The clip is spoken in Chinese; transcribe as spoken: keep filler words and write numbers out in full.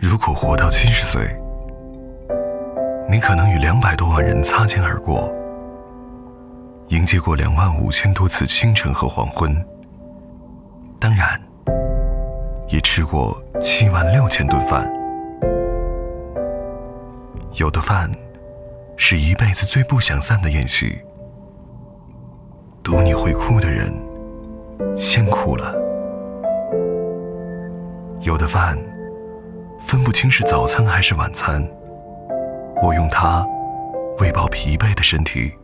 如果活到七十岁，你可能与两百多万人擦肩而过，迎接过两万五千多次清晨和黄昏，当然，也吃过七万六千顿饭。有的饭是一辈子最不想散的宴席，赌你会哭的人先哭了。有的饭分不清是早餐还是晚餐，我用它喂饱疲惫的身体，